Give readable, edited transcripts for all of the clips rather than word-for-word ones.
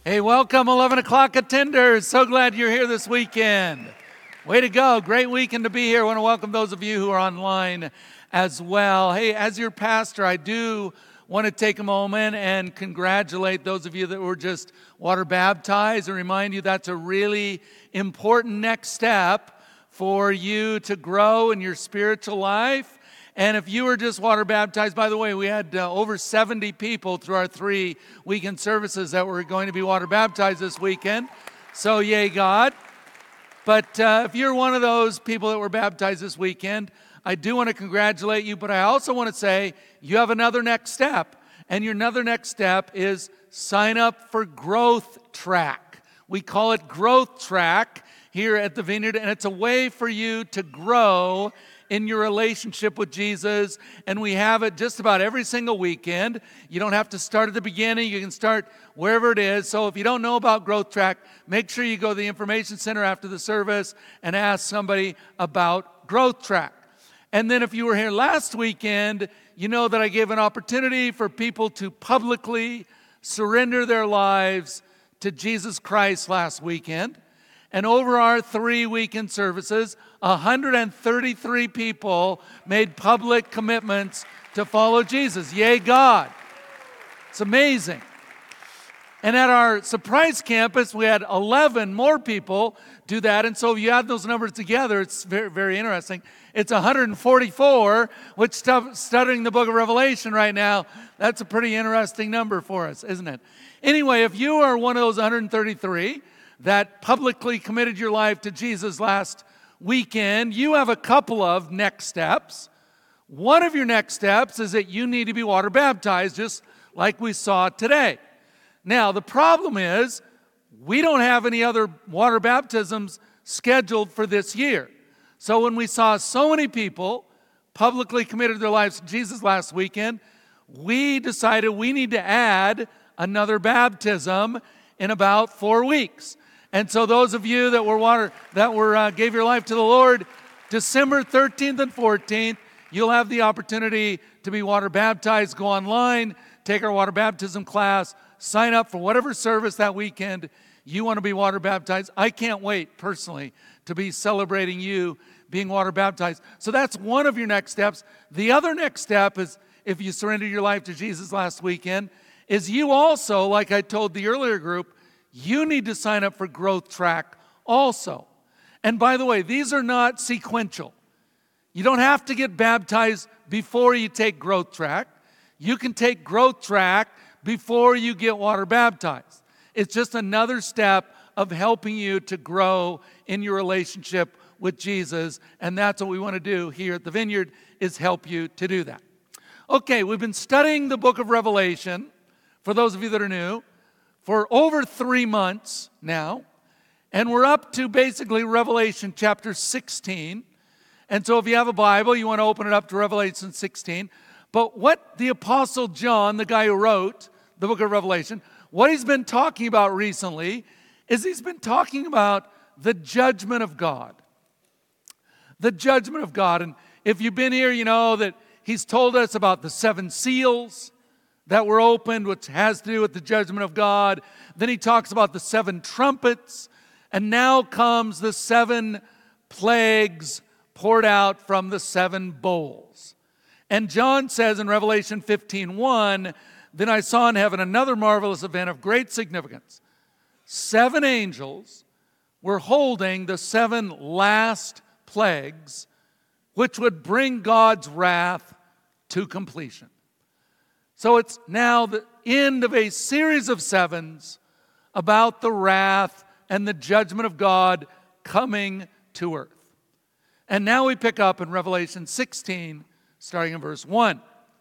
Hey, welcome 11 o'clock attenders. So glad you're here this weekend. Way to go. Great weekend to be here. I want to welcome those of you who are online as well. Hey, as your pastor, I do want to take a moment and congratulate those of you that were just water baptized and remind you that's a really important next step for you to grow in your spiritual life. And if you were just water baptized, by the way, we had over 70 people through our 3 weekend services that were going to be water baptized this weekend. So yay, God. But if you're one of those people that were baptized this weekend, I do want to congratulate you, but I also want to say you have another next step. And your another next step is sign up for Growth Track. We call it Growth Track here at the Vineyard, and it's a way for you to grow in your relationship with Jesus, and we have it just about every single weekend. You don't have to start at the beginning. You can start wherever it is. So if you don't know about Growth Track, make sure you go to the Information Center after the service and ask somebody about Growth Track. And then if you were here last weekend, you know that I gave an opportunity for people to publicly surrender their lives to Jesus Christ last weekend. And over our 3 weekend services, 133 people made public commitments to follow Jesus. Yay, God. It's amazing. And at our surprise campus, we had 11 more people do that. And so if you add those numbers together, it's very, very interesting. It's 144, which studying the book of Revelation right now, that's a pretty interesting number for us, isn't it? Anyway, if you are one of those 133 that publicly committed your life to Jesus last weekend, you have a couple of next steps. One of your next steps is that you need to be water baptized, just like we saw today. Now, the problem is we don't have any other water baptisms scheduled for this year. So when we saw so many people publicly committed their lives to Jesus last weekend, we decided we need to add another baptism in about 4 weeks. And so those of you that gave your life to the Lord, December 13th and 14th, you'll have the opportunity to be water baptized. Go online, take our water baptism class, sign up for whatever service that weekend you want to be water baptized. I can't wait, personally, to be celebrating you being water baptized. So that's one of your next steps. The other next step is, if you surrendered your life to Jesus last weekend, is you also, like I told the earlier group, you need to sign up for Growth Track also. And by the way, these are not sequential. You don't have to get baptized before you take Growth Track. You can take Growth Track before you get water baptized. It's just another step of helping you to grow in your relationship with Jesus. And that's what we want to do here at the Vineyard, is help you to do that. Okay, we've been studying the book of Revelation, for those of you that are new, for over 3 months now, and we're up to basically Revelation chapter 16. And so if you have a Bible, you want to open it up to Revelation 16. But what the Apostle John, the guy who wrote the book of Revelation, what he's been talking about recently is he's been talking about the judgment of God. The judgment of God. And if you've been here, you know that he's told us about the 7 seals that were opened, which has to do with the judgment of God. Then he talks about the 7 trumpets, and now comes the 7 plagues poured out from the 7 bowls. And John says in Revelation 15:1, then I saw in heaven another marvelous event of great significance. 7 angels were holding the 7 last plagues, which would bring God's wrath to completion. So it's now the end of a series of 7s about the wrath and the judgment of God coming to earth. And now we pick up in Revelation 16, starting in verse 1.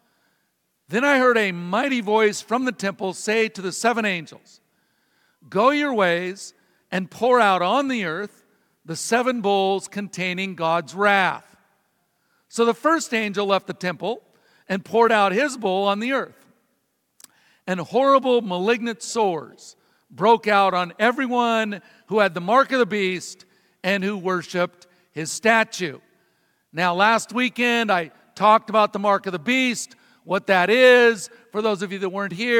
Then I heard a mighty voice from the temple say to the 7 angels, go your ways and pour out on the earth the 7 bowls containing God's wrath. So the first angel left the temple and poured out his bowl on the earth. And horrible malignant sores broke out on everyone who had the mark of the beast and who worshiped his statue. Now, last weekend, I talked about the mark of the beast, what that is. For those of you that weren't here,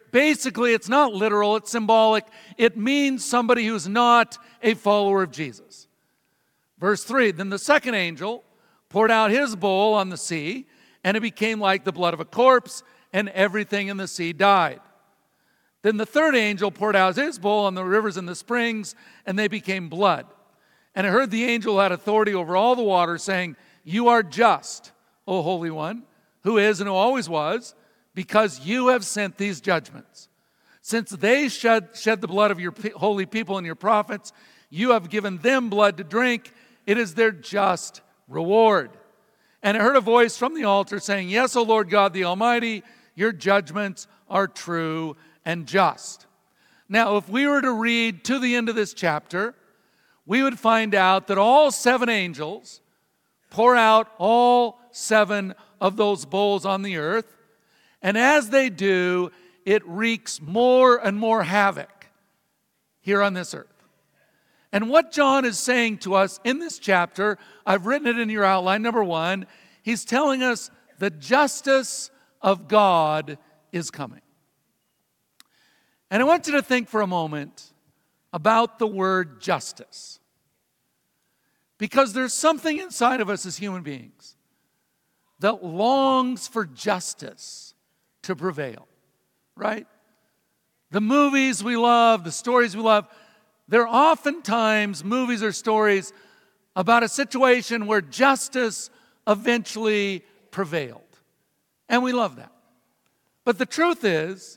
basically, it's not literal, it's symbolic. It means somebody who's not a follower of Jesus. Verse 3, then the second angel poured out his bowl on the sea, and it became like the blood of a corpse, and everything in the sea died. Then the third angel poured out his bowl on the rivers and the springs, and they became blood. And I heard the angel who had authority over all the waters saying, you are just, O Holy One, who is and who always was, because you have sent these judgments. Since they shed the blood of your holy people and your prophets, you have given them blood to drink. It is their just reward. And I heard a voice from the altar saying, yes, O Lord God the Almighty, your judgments are true and just. Now, if we were to read to the end of this chapter, we would find out that all 7 angels pour out all 7 of those bowls on the earth. And as they do, it wreaks more and more havoc here on this earth. And what John is saying to us in this chapter, I've written it in your outline, number 1, he's telling us the justice of God is coming. And I want you to think for a moment about the word justice. Because there's something inside of us as human beings that longs for justice to prevail, right? The movies we love, the stories we love, they're oftentimes movies or stories about a situation where justice eventually prevailed. And we love that. But the truth is,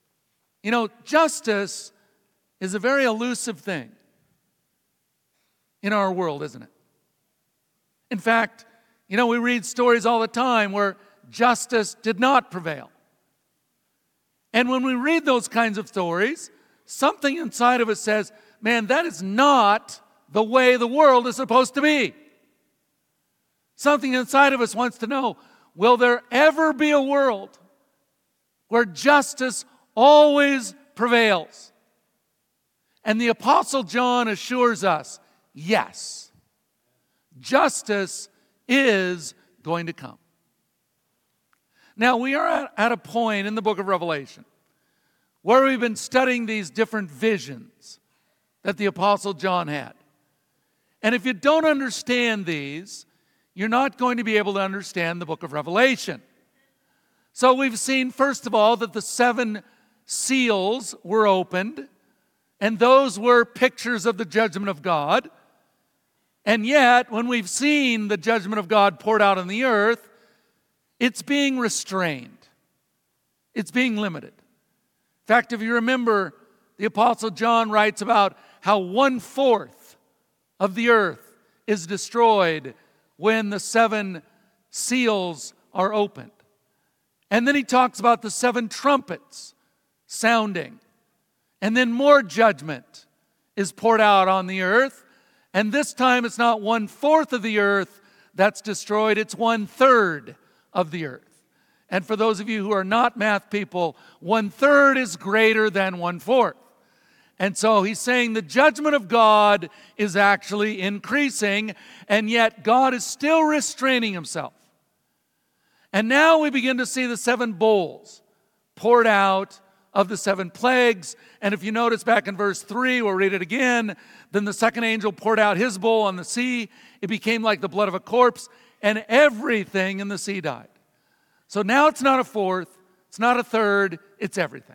justice is a very elusive thing in our world, isn't it? In fact, we read stories all the time where justice did not prevail. And when we read those kinds of stories, something inside of us says, man, that is not the way the world is supposed to be. Something inside of us wants to know, will there ever be a world where justice always prevails? And the Apostle John assures us, yes, justice is going to come. Now, we are at a point in the book of Revelation where we've been studying these different visions that the Apostle John had. And if you don't understand these, you're not going to be able to understand the book of Revelation. So we've seen, first of all, that the 7 seals were opened, and those were pictures of the judgment of God. And yet, when we've seen the judgment of God poured out on the earth, it's being restrained. It's being limited. In fact, if you remember, the Apostle John writes about how 1/4 of the earth is destroyed when the 7 seals are opened. And then he talks about the 7 trumpets sounding. And then more judgment is poured out on the earth. And this time it's not 1/4 of the earth that's destroyed, it's 1/3 of the earth. And for those of you who are not math people, 1/3 is greater than 1/4. And so he's saying the judgment of God is actually increasing, and yet God is still restraining himself. And now we begin to see the 7 bowls poured out of the 7 plagues. And if you notice back in verse 3, we'll read it again. Then the second angel poured out his bowl on the sea. It became like the blood of a corpse, and everything in the sea died. So now it's not 1/4, it's not 1/3, it's everything.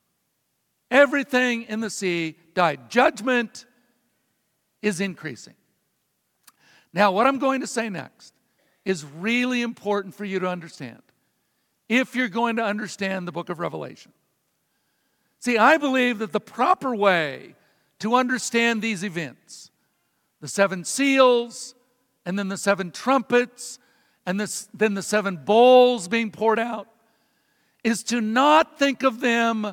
Everything in the sea died. Judgment is increasing. Now, what I'm going to say next is really important for you to understand if you're going to understand the book of Revelation. See, I believe that the proper way to understand these events, the 7 seals, and then the 7 trumpets, and then the 7 bowls being poured out, is to not think of them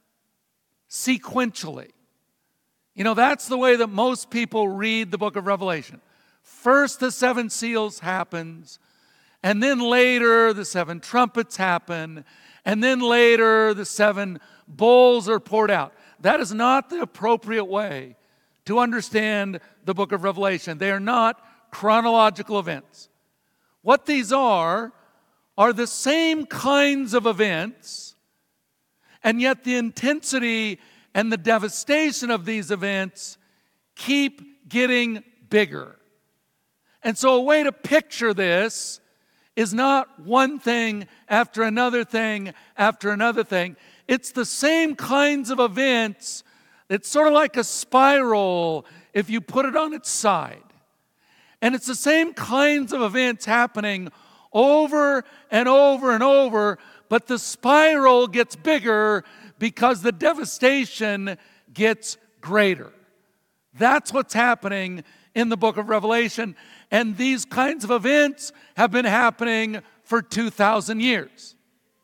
sequentially. That's the way that most people read the book of Revelation. First the 7 seals happens, and then later the 7 trumpets happen, and then later the 7 bowls are poured out. That is not the appropriate way to understand the book of Revelation. They are not chronological events. What these are the same kinds of events, And yet the intensity and the devastation of these events keep getting bigger. And so a way to picture this is not one thing after another thing after another thing. It's the same kinds of events. It's sort of like a spiral if you put it on its side. And it's the same kinds of events happening over and over and over, but the spiral gets bigger because the devastation gets greater. That's what's happening in the book of Revelation. And these kinds of events have been happening for 2,000 years.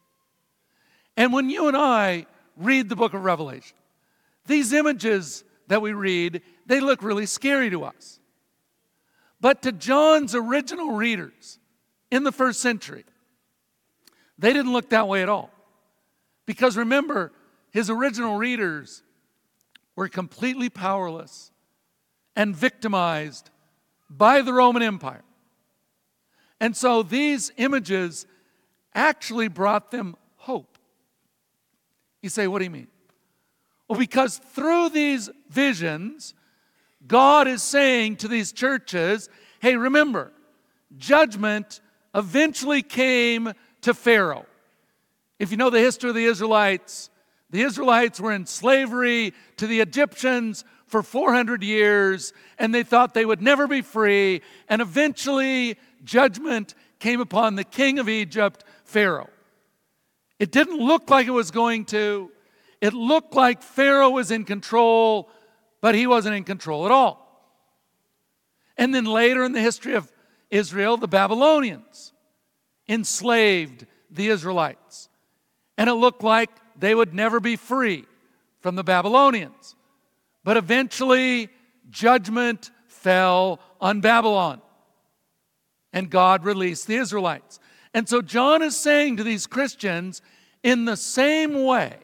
And when you and I read the book of Revelation, these images that we read, they look really scary to us. But to John's original readers in the first century, they didn't look that way at all. Because remember, his original readers were completely powerless and victimized by the Roman Empire. And so these images actually brought them hope. You say, what do you mean? Well, because through these visions, God is saying to these churches, hey, remember, judgment eventually came to Pharaoh. If you know the history of the Israelites were in slavery to the Egyptians for 400 years, and they thought they would never be free, and eventually judgment came upon the king of Egypt, Pharaoh. It didn't look like it was going to. It looked like Pharaoh was in control, but he wasn't in control at all. And then later in the history of Israel, the Babylonians enslaved the Israelites. And it looked like they would never be free from the Babylonians. But eventually, judgment fell on Babylon. And God released the Israelites. And so John is saying to these Christians, in the same way,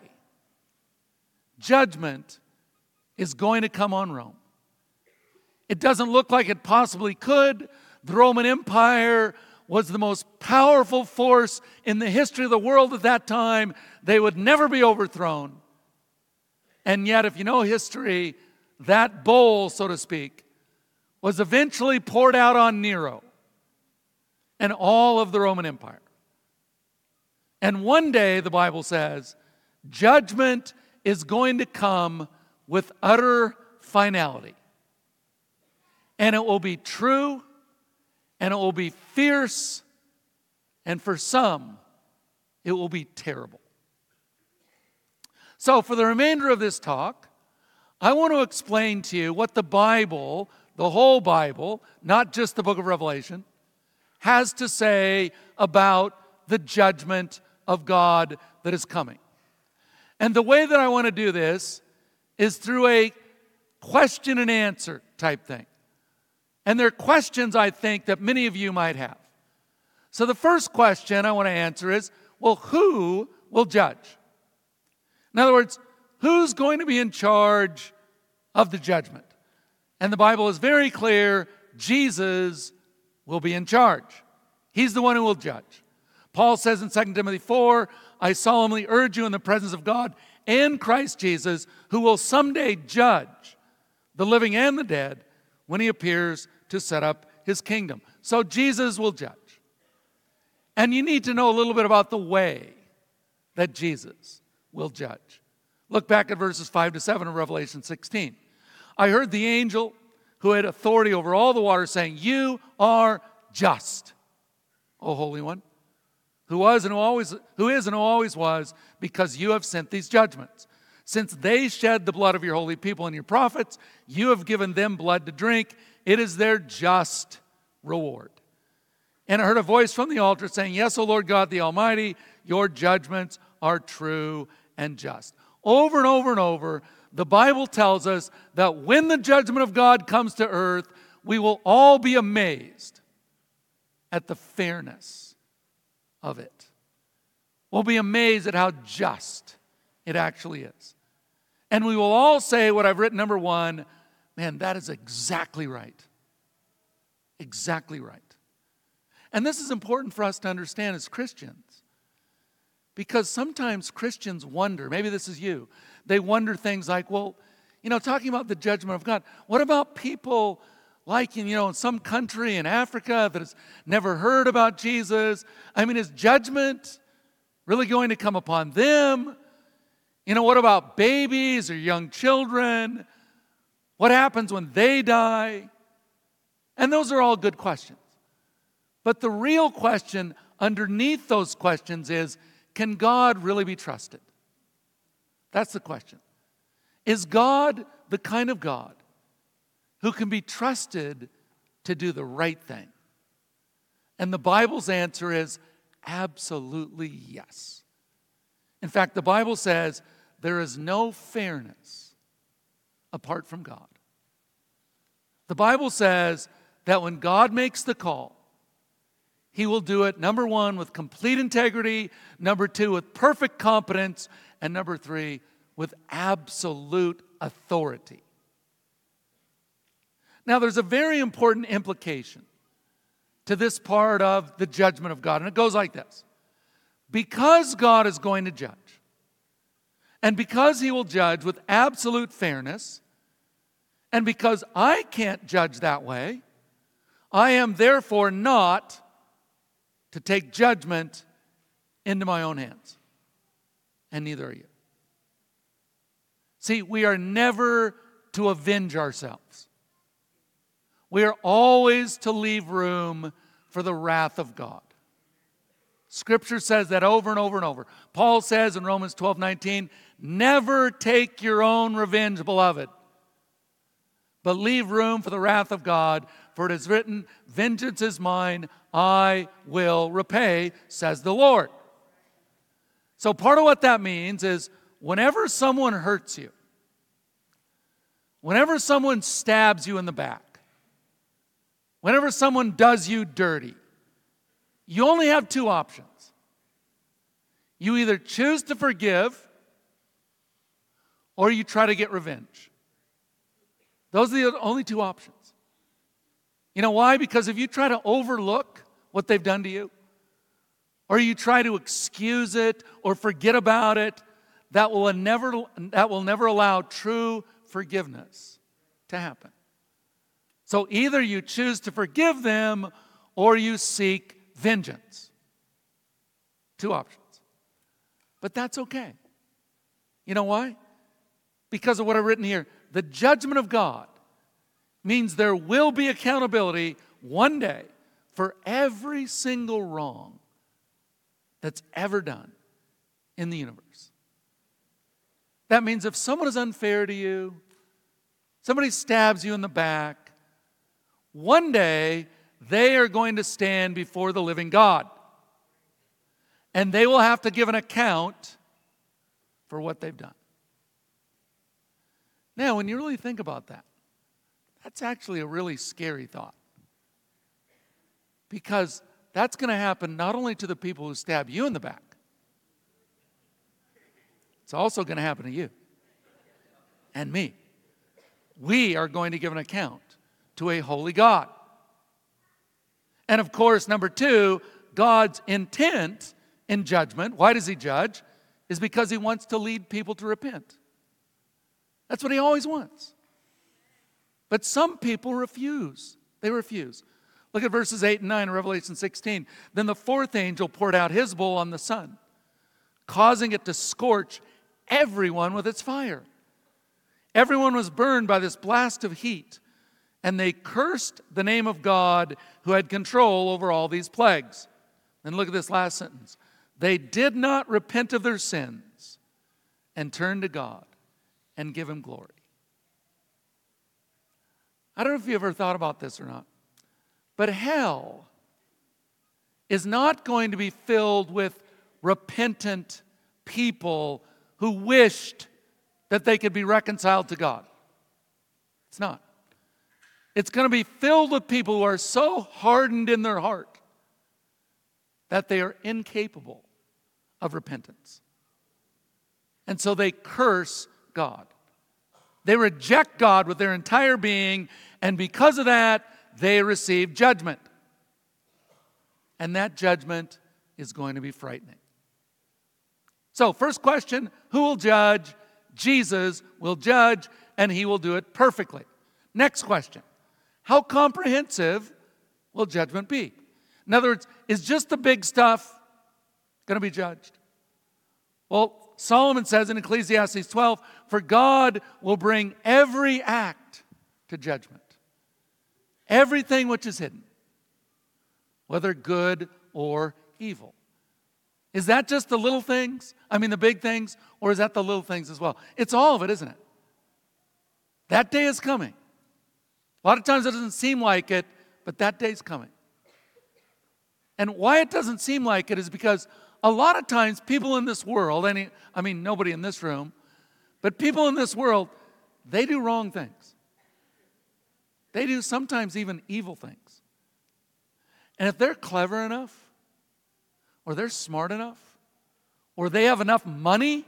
judgment is going to come on Rome. It doesn't look like it possibly could. The Roman Empire was the most powerful force in the history of the world at that time. They would never be overthrown. And yet, if you know history, that bowl, so to speak, was eventually poured out on Nero and all of the Roman Empire. And one day, the Bible says, judgment is going to come with utter finality. And it will be true, and it will be fierce, and for some, it will be terrible. So for the remainder of this talk, I want to explain to you what the Bible, the whole Bible, not just the book of Revelation, has to say about the judgment of God that is coming. And the way that I want to do this is through a question and answer type thing. And there are questions, I think, that many of you might have. So the first question I want to answer is, well, who will judge? In other words, who's going to be in charge of the judgment? And the Bible is very clear, Jesus will be in charge. He's the one who will judge. Paul says in 2 Timothy 4, I solemnly urge you in the presence of God and Christ Jesus, who will someday judge the living and the dead when he appears to set up his kingdom. So Jesus will judge. And you need to know a little bit about the way that Jesus will judge. Look back at verses 5 to 7 of Revelation 16. I heard the angel who had authority over all the waters saying, you are just, O Holy One, who is and who always was, because you have sent these judgments. Since they shed the blood of your holy people and your prophets, you have given them blood to drink. It is their just reward. And I heard a voice from the altar saying, yes, O Lord God the Almighty, your judgments are true and just. Over and over and over, the Bible tells us that when the judgment of God comes to earth, we will all be amazed at the fairness of it. We'll be amazed at how just it actually is. And we will all say what I've written, number one, man, that is exactly right. Exactly right. And this is important for us to understand as Christians. Because sometimes Christians wonder, maybe this is you, they wonder things like, well, talking about the judgment of God, what about people like in some country in Africa that has never heard about Jesus? I mean, is judgment really going to come upon them? What about babies or young children? What happens when they die? And those are all good questions. But the real question underneath those questions is, can God really be trusted? That's the question. Is God the kind of God who can be trusted to do the right thing? And the Bible's answer is absolutely yes. In fact, the Bible says there is no fairness apart from God. The Bible says that when God makes the call, He will do it, number one, with complete integrity, number two, with perfect competence, and number three, with absolute authority. Now, there's a very important implication to this part of the judgment of God, and it goes like this. Because God is going to judge, and because He will judge with absolute fairness, and because I can't judge that way, I am therefore not to take judgment into my own hands. And neither are you. See, we are never to avenge ourselves. We are always to leave room for the wrath of God. Scripture says that over and over and over. Paul says in Romans 12:19, never take your own revenge, beloved, but leave room for the wrath of God, for it is written, vengeance is mine, I will repay, says the Lord. So part of what that means is whenever someone hurts you, whenever someone stabs you in the back, whenever someone does you dirty, you only have two options. You either choose to forgive or you try to get revenge. Those are the only two options. You know why? Because if you try to overlook what they've done to you, or you try to excuse it or forget about it, that will never allow true forgiveness to happen. So either you choose to forgive them or you seek vengeance. Two options. But that's okay. You know why? Because of what I've written here. The judgment of God means there will be accountability one day for every single wrong that's ever done in the universe. That means if someone is unfair to you, somebody stabs you in the back, one day they are going to stand before the living God. And they will have to give an account for what they've done. Now, when you really think about that, that's actually a really scary thought. Because that's going to happen not only to the people who stab you in the back, it's also going to happen to you and me. We are going to give an account to a holy God. And of course, number two, God's intent in judgment, why does He judge? Is because He wants to lead people to repent. That's what He always wants. But some people refuse. They refuse. Look at verses 8 and 9 in Revelation 16. Then the fourth angel poured out his bowl on the sun, causing it to scorch everyone with its fire. Everyone was burned by this blast of heat, and they cursed the name of God who had control over all these plagues. And look at this last sentence. They did not repent of their sins and turn to God and give Him glory. I don't know if you ever thought about this or not, but hell is not going to be filled with repentant people who wished that they could be reconciled to God. It's not. It's going to be filled with people who are so hardened in their heart that they are incapable of repentance. And so they curse God. They reject God with their entire being, and because of that, they receive judgment. And that judgment is going to be frightening. So, first question, who will judge? Jesus will judge, and he will do it perfectly. Next question, how comprehensive will judgment be? In other words, is just the big stuff going to be judged? Well, Solomon says in Ecclesiastes 12, for God will bring every act to judgment. Everything which is hidden, whether good or evil. Is that just the little things? I mean the big things? Or is that the little things as well? It's all of it, isn't it? That day is coming. A lot of times it doesn't seem like it, but that day's coming. And why it doesn't seem like it is because a lot of times people in this world, nobody in this room, but people in this world, they do wrong things. They do sometimes even evil things. And if they're clever enough, or they're smart enough, or they have enough money,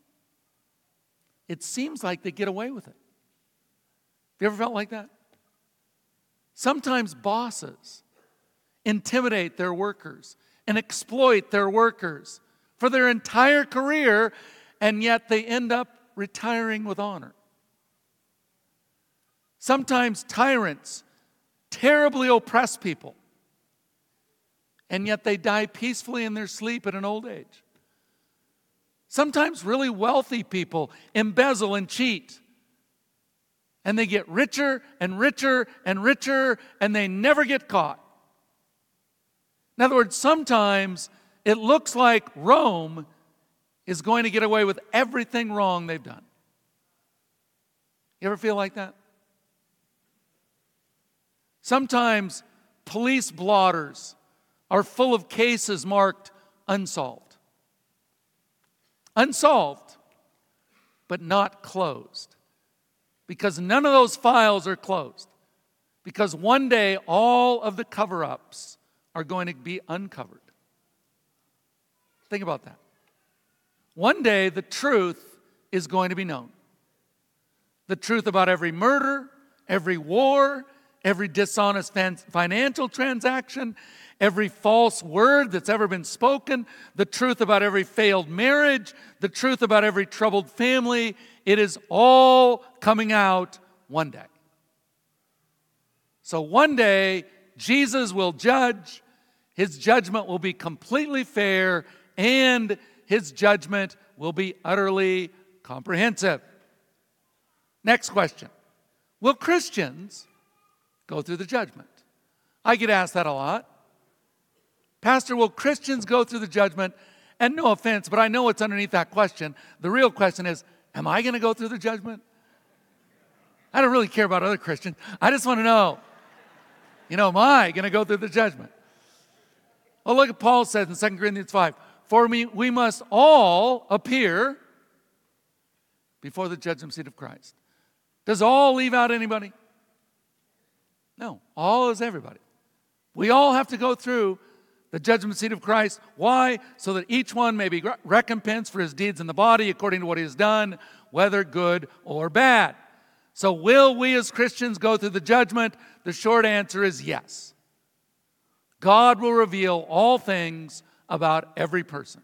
it seems like they get away with it. Have you ever felt like that? Sometimes bosses intimidate their workers and exploit their workers for their entire career, and yet they end up retiring with honor. Sometimes tyrants terribly oppress people, and yet they die peacefully in their sleep at an old age. Sometimes really wealthy people embezzle and cheat, and they get richer and richer and richer, and they never get caught. In other words, sometimes it looks like Rome is going to get away with everything wrong they've done. You ever feel like that? Sometimes police blotters are full of cases marked unsolved. Unsolved, but not closed. Because none of those files are closed. Because one day all of the cover-ups are going to be uncovered. Think about that. One day the truth is going to be known. The truth about every murder, every war, every dishonest financial transaction, every false word that's ever been spoken, the truth about every failed marriage, the truth about every troubled family, it is all coming out one day. So one day, Jesus will judge. His judgment will be completely fair, and his judgment will be utterly comprehensive. Next question. Will Christians go through the judgment? I get asked that a lot. Pastor, will Christians go through the judgment? And no offense, but I know what's underneath that question. The real question is, am I going to go through the judgment? I don't really care about other Christians. I just want to know, am I going to go through the judgment? Well, look at Paul says in 2 Corinthians 5, for we must all appear before the judgment seat of Christ. Does all leave out anybody? No, all is everybody. We all have to go through the judgment seat of Christ. Why? So that each one may be recompensed for his deeds in the body according to what he has done, whether good or bad. So will we as Christians go through the judgment? The short answer is yes. God will reveal all things about every person.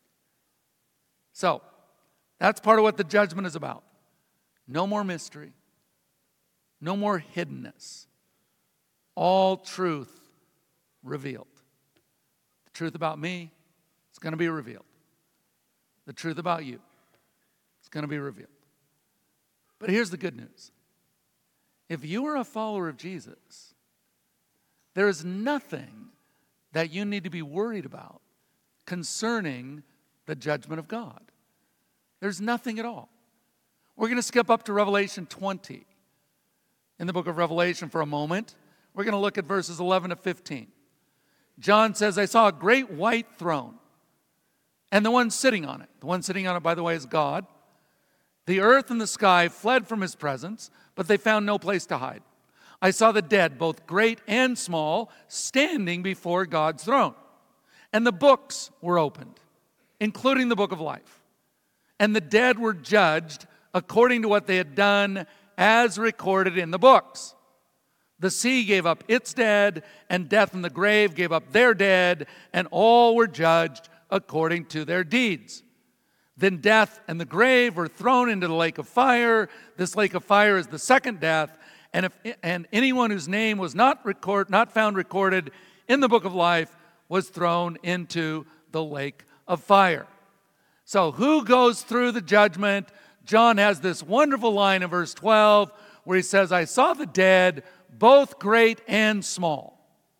So, that's part of what the judgment is about. No more mystery. No more hiddenness. All truth revealed. The truth about me is going to be revealed. The truth about you is going to be revealed. But here's the good news. If you are a follower of Jesus, there is nothing that you need to be worried about concerning the judgment of God. There's nothing at all. We're going to skip up to Revelation 20 in the book of Revelation for a moment. We're going to look at verses 11 to 15. John says, I saw a great white throne and the one sitting on it. The one sitting on it, by the way, is God. The earth and the sky fled from his presence, but they found no place to hide. I saw the dead, both great and small, standing before God's throne. And the books were opened, including the book of life. And the dead were judged according to what they had done as recorded in the books. The sea gave up its dead, and death and the grave gave up their dead, and all were judged according to their deeds. Then death and the grave were thrown into the lake of fire. This lake of fire is the second death. And anyone whose name was not found recorded in the book of life was thrown into the lake of fire. So who goes through the judgment? John has this wonderful line in verse 12 where he says, I saw the dead, both great and small,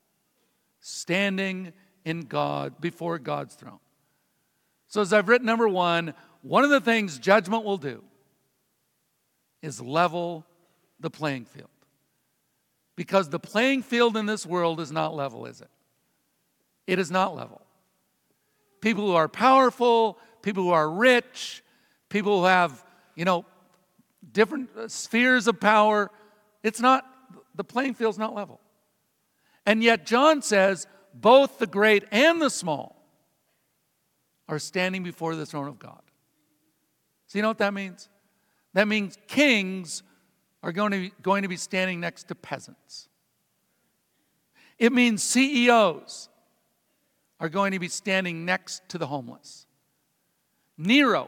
standing before God's throne. So as I've written, number one of the things judgment will do is level the playing field. Because the playing field in this world is not level, is it? It is not level. People who are powerful, people who are rich, people who have, different spheres of power, the playing field's not level. And yet John says both the great and the small are standing before the throne of God. So you know what that means? That means kings are going to be standing next to peasants. It means CEOs are going to be standing next to the homeless. Nero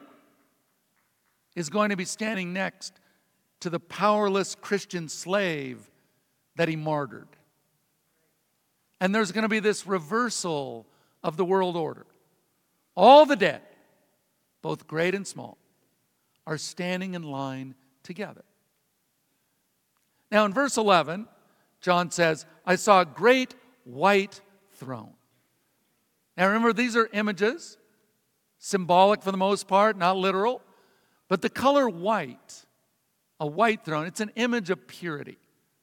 is going to be standing next to the powerless Christian slave that he martyred. And there's going to be this reversal of the world order. All the dead, both great and small, are standing in line together. Now in verse 11, John says, I saw a great white throne. Now remember, these are images, symbolic for the most part, not literal. But the color white, a white throne, it's an image of purity.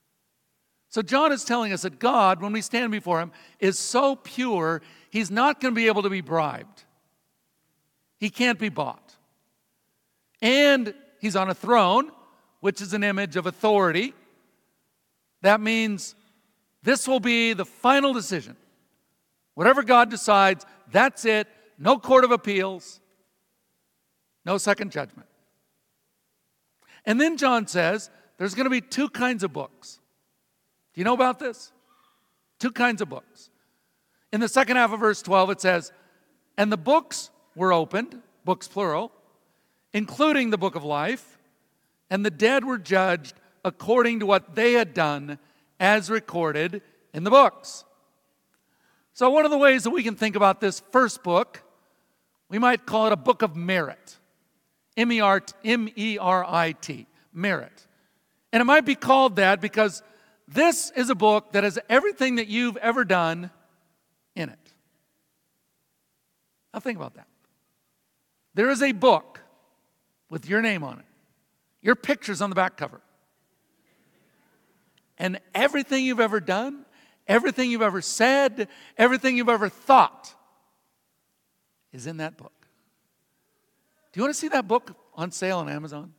So John is telling us that God, when we stand before him, is so pure, he's not going to be able to be bribed. He can't be bought. And he's on a throne, which is an image of authority. That means this will be the final decision. Whatever God decides, that's it. No court of appeals. No second judgment. And then John says there's going to be two kinds of books. Do you know about this? Two kinds of books. In the second half of verse 12 it says, and the books were opened, books plural, including the book of life, and the dead were judged according to what they had done as recorded in the books. So one of the ways that we can think about this first book, we might call it a book of merit. M-E-R-I-T, merit. And it might be called that because this is a book that has everything that you've ever done in it. Now think about that. There is a book with your name on it. Your picture's on the back cover. And everything you've ever done, everything you've ever said, everything you've ever thought is in that book. Do you want to see that book on sale on Amazon?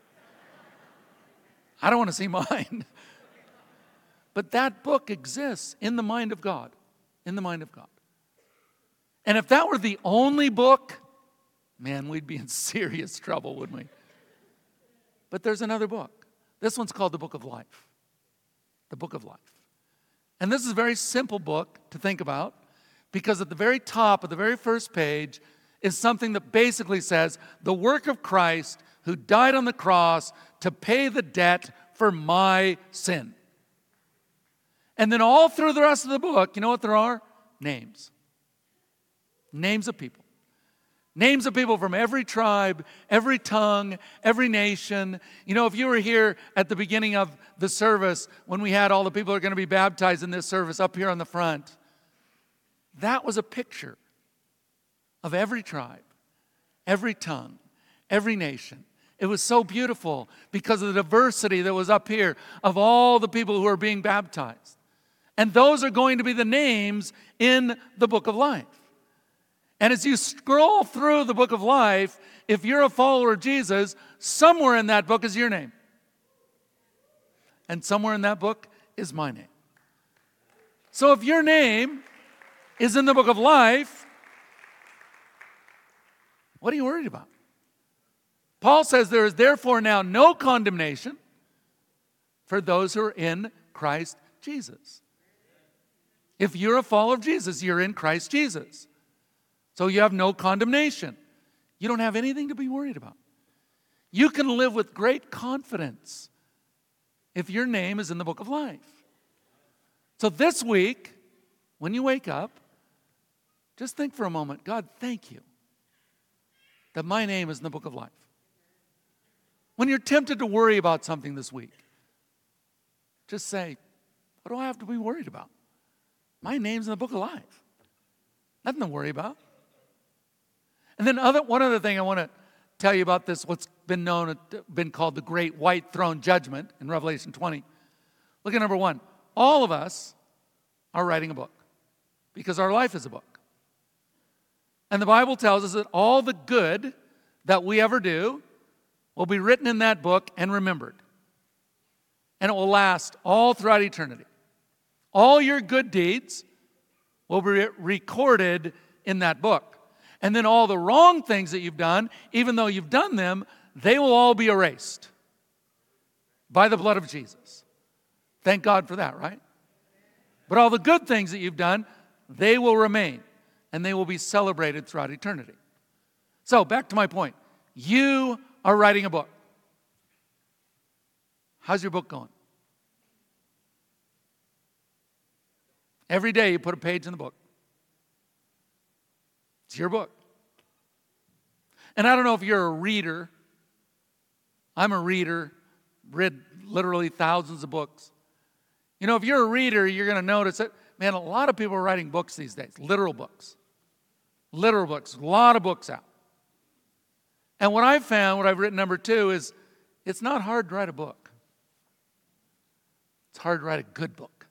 I don't want to see mine. But that book exists in the mind of God. In the mind of God. And if that were the only book, man, we'd be in serious trouble, wouldn't we? But there's another book. This one's called the Book of Life. The Book of Life. And this is a very simple book to think about because at the very top of the very first page is something that basically says the work of Christ who died on the cross to pay the debt for my sin. And then all through the rest of the book, you know what there are? Names. Names of people. Names of people from every tribe, every tongue, every nation. You know, if you were here at the beginning of the service when we had all the people who are going to be baptized in this service up here on the front, that was a picture of every tribe, every tongue, every nation. It was so beautiful because of the diversity that was up here of all the people who are being baptized. And those are going to be the names in the Book of Life. And as you scroll through the Book of Life, if you're a follower of Jesus, somewhere in that book is your name. And somewhere in that book is my name. So if your name is in the Book of Life, what are you worried about? Paul says there is therefore now no condemnation for those who are in Christ Jesus. If you're a follower of Jesus, you're in Christ Jesus. So you have no condemnation. You don't have anything to be worried about. You can live with great confidence if your name is in the book of life. So this week, when you wake up, just think for a moment, God, thank you that my name is in the book of life. When you're tempted to worry about something this week, just say, what do I have to be worried about? My name's in the book of life. Nothing to worry about. And then one other thing I want to tell you about this, what's been called the Great White Throne Judgment in Revelation 20. Look at number 1. All of us are writing a book because our life is a book. And the Bible tells us that all the good that we ever do will be written in that book and remembered. And it will last all throughout eternity. All your good deeds will be recorded in that book. And then all the wrong things that you've done, even though you've done them, they will all be erased by the blood of Jesus. Thank God for that, right? But all the good things that you've done, they will remain, and they will be celebrated throughout eternity. So, back to my point. You are writing a book. How's your book going? Every day you put a page in the book. It's your book. And I don't know if you're a reader. I'm a reader, read literally thousands of books. You know, if you're a reader, you're going to notice that, man, a lot of people are writing books these days, literal books. Literal books, a lot of books out. And what I've found, what I've written number 2, is it's not hard to write a book. It's hard to write a good book.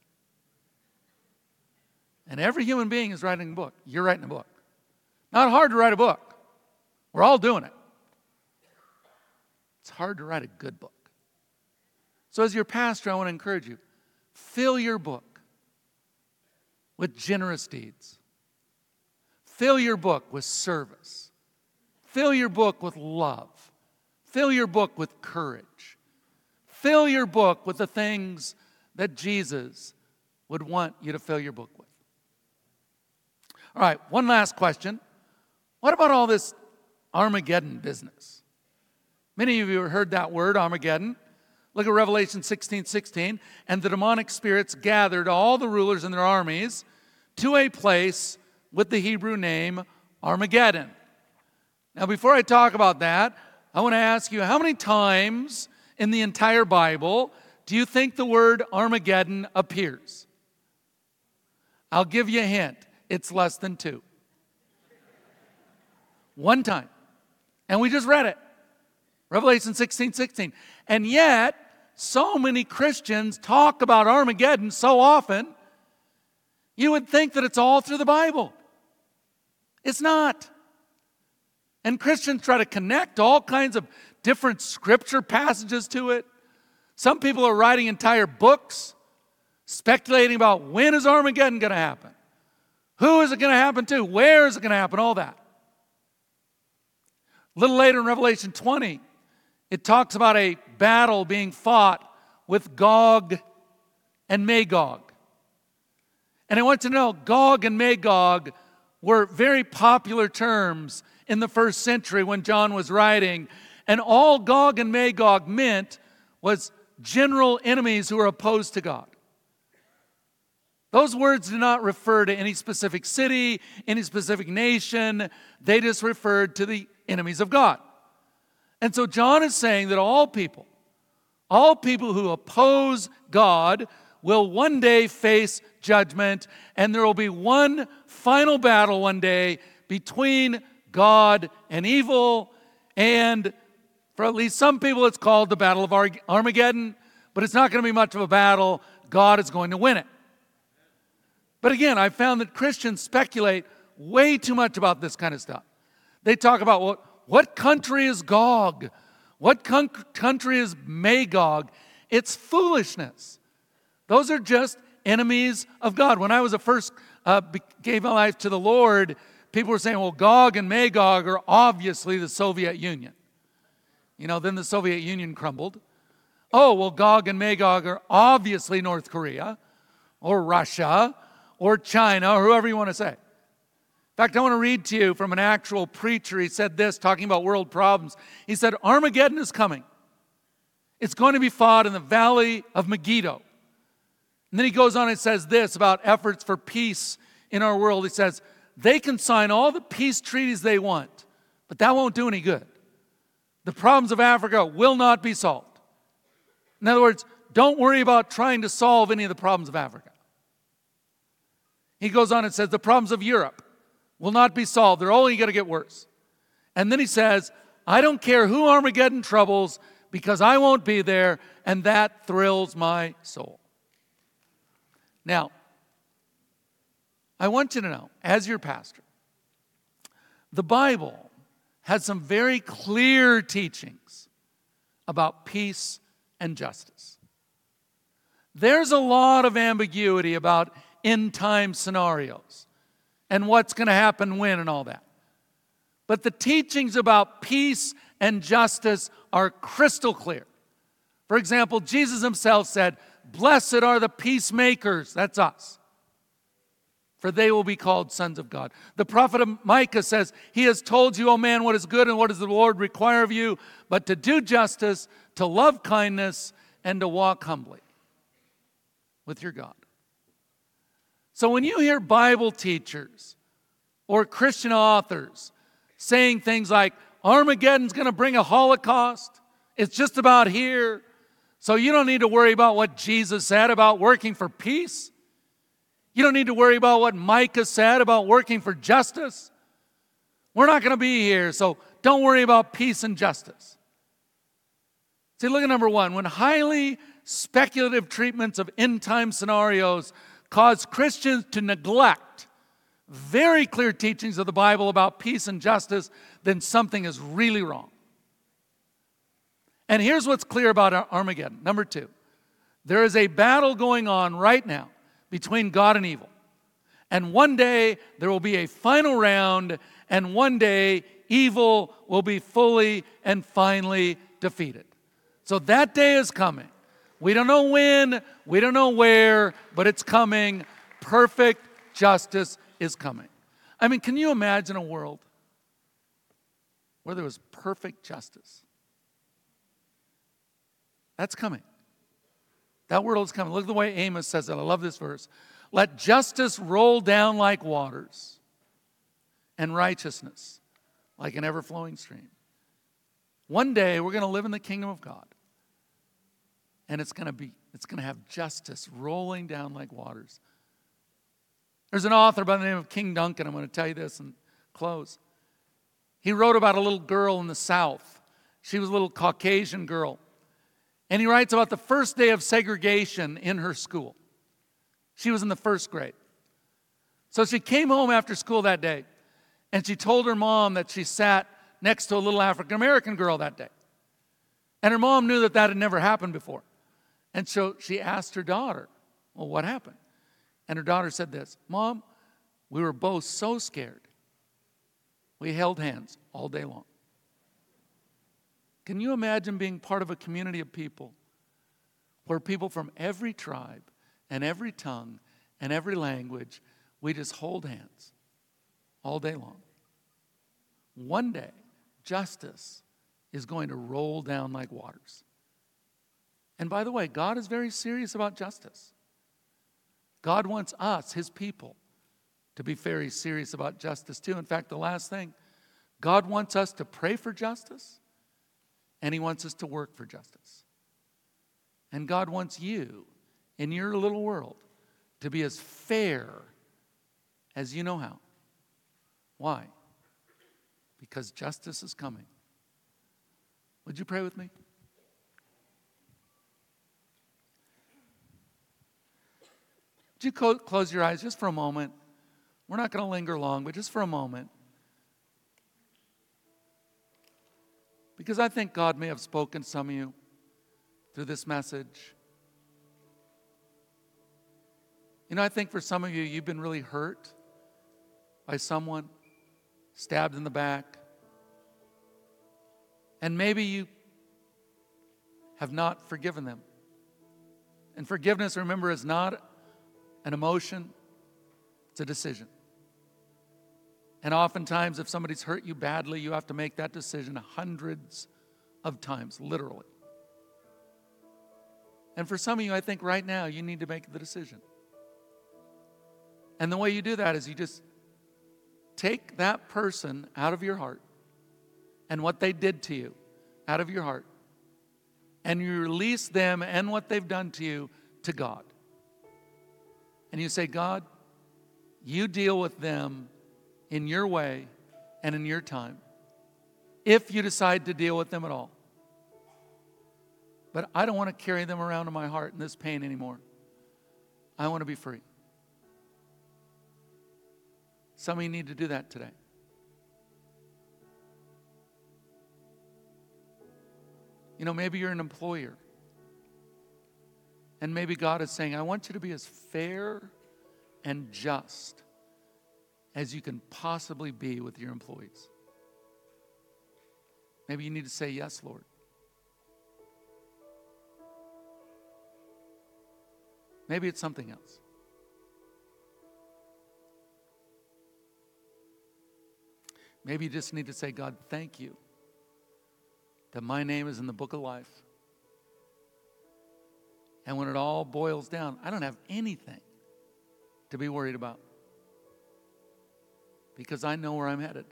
And every human being is writing a book. You're writing a book. Not hard to write a book. We're all doing it. It's hard to write a good book. So as your pastor, I want to encourage you, fill your book with generous deeds. Fill your book with service. Fill your book with love. Fill your book with courage. Fill your book with the things that Jesus would want you to fill your book with. All right, one last question. What about all this Armageddon business? Many of you have heard that word, Armageddon. Look at Revelation 16:16. And the demonic spirits gathered all the rulers and their armies to a place with the Hebrew name Armageddon. Now, before I talk about that, I want to ask you, how many times in the entire Bible do you think the word Armageddon appears? I'll give you a hint. It's less than 2. One time. And we just read it. Revelation 16:16. And yet, so many Christians talk about Armageddon so often, you would think that it's all through the Bible. It's not. And Christians try to connect all kinds of different scripture passages to it. Some people are writing entire books speculating about when is Armageddon going to happen? Who is it going to happen to? Where is it going to happen? All that. A little later in Revelation 20, it talks about a battle being fought with Gog and Magog. And I want you to know, Gog and Magog were very popular terms in the first century when John was writing. And all Gog and Magog meant was general enemies who were opposed to God. Those words do not refer to any specific city, any specific nation. They just referred to the enemies of God. And so John is saying that all people who oppose God will one day face judgment, and there will be one final battle one day between God and evil, and for at least some people it's called the Battle of Armageddon, but it's not going to be much of a battle. God is going to win it. But again, I found that Christians speculate way too much about this kind of stuff. They talk about what country is Gog? What country is Magog? It's foolishness. Those are just enemies of God. When I was first gave my life to the Lord, people were saying, well, Gog and Magog are obviously the Soviet Union. You know, then the Soviet Union crumbled. Oh, well, Gog and Magog are obviously North Korea or Russia or China or whoever you want to say. In fact, I want to read to you from an actual preacher. He said this, talking about world problems. He said, Armageddon is coming. It's going to be fought in the valley of Megiddo. And then he goes on and says this about efforts for peace in our world. He says, they can sign all the peace treaties they want, but that won't do any good. The problems of Africa will not be solved. In other words, don't worry about trying to solve any of the problems of Africa. He goes on and says, the problems of Europe will not be solved. They're only going to get worse. And then he says, I don't care who Armageddon troubles because I won't be there, and that thrills my soul. Now, I want you to know, as your pastor, the Bible has some very clear teachings about peace and justice. There's a lot of ambiguity about end-time scenarios and what's going to happen when and all that. But the teachings about peace and justice are crystal clear. For example, Jesus himself said, blessed are the peacemakers, that's us, for they will be called sons of God. The prophet Micah says, he has told you, O man, what is good and what does the Lord require of you, but to do justice, to love kindness, and to walk humbly with your God. So when you hear Bible teachers or Christian authors saying things like, Armageddon's going to bring a Holocaust, it's just about here, so you don't need to worry about what Jesus said about working for peace. You don't need to worry about what Micah said about working for justice. We're not going to be here, so don't worry about peace and justice. See, look at number one. When highly speculative treatments of end-time scenarios cause Christians to neglect very clear teachings of the Bible about peace and justice, then something is really wrong. And here's what's clear about Armageddon. Number two, there is a battle going on right now between God and evil. And one day there will be a final round, and one day evil will be fully and finally defeated. So that day is coming. We don't know when, we don't know where, but it's coming. Perfect justice is coming. I mean, can you imagine a world where there was perfect justice? That's coming. That world is coming. Look at the way Amos says it. I love this verse. Let justice roll down like waters, and righteousness like an ever-flowing stream. One day we're going to live in the kingdom of God. And it's going to have justice rolling down like waters. There's an author by the name of King Duncan. I'm going to tell you this and close. He wrote about a little girl in the South. She was a little Caucasian girl. And he writes about the first day of segregation in her school. She was in the first grade. So she came home after school that day, and she told her mom that she sat next to a little African-American girl that day. And her mom knew that had never happened before. And so she asked her daughter, well, what happened? And her daughter said this, Mom, we were both so scared. We held hands all day long. Can you imagine being part of a community of people where people from every tribe and every tongue and every language, we just hold hands all day long? One day, justice is going to roll down like waters. And by the way, God is very serious about justice. God wants us, his people, to be very serious about justice too. In fact, the last thing, God wants us to pray for justice, and he wants us to work for justice. And God wants you, in your little world, to be as fair as you know how. Why? Because justice is coming. Would you pray with me? Would you close your eyes just for a moment? We're not going to linger long, but just for a moment. Because I think God may have spoken to some of you through this message. You know, I think for some of you, you've been really hurt by someone, stabbed in the back. And maybe you have not forgiven them. And forgiveness, remember, is not an emotion, it's a decision. And oftentimes, if somebody's hurt you badly, you have to make that decision hundreds of times, literally. And for some of you, I think right now, you need to make the decision. And the way you do that is you just take that person out of your heart and what they did to you out of your heart, and you release them and what they've done to you to God. And you say, God, you deal with them in your way and in your time, if you decide to deal with them at all. But I don't want to carry them around in my heart in this pain anymore. I want to be free. Some of you need to do that today. You know, maybe you're an employer. And maybe God is saying, I want you to be as fair and just as you can possibly be with your employees. Maybe you need to say, yes, Lord. Maybe it's something else. Maybe you just need to say, God, thank you that my name is in the book of life. And when it all boils down, I don't have anything to be worried about because I know where I'm headed.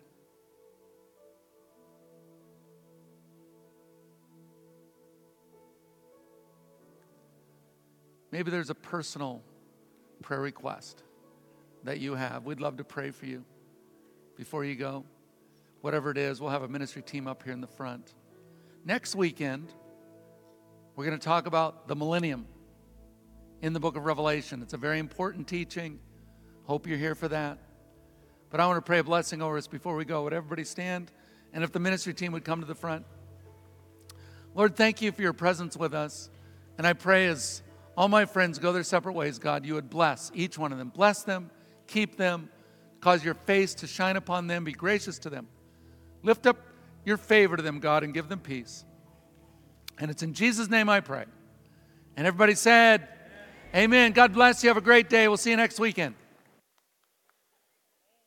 Maybe there's a personal prayer request that you have. We'd love to pray for you before you go. Whatever it is, we'll have a ministry team up here in the front. Next weekend, we're going to talk about the millennium in the book of Revelation. It's a very important teaching. Hope you're here for that. But I want to pray a blessing over us before we go. Would everybody stand? And if the ministry team would come to the front. Lord, thank you for your presence with us. And I pray as all my friends go their separate ways, God, you would bless each one of them. Bless them, keep them, cause your face to shine upon them, be gracious to them. Lift up your favor to them, God, and give them peace. And it's in Jesus' name I pray. And everybody said, Amen. God bless you. Have a great day. We'll see you next weekend.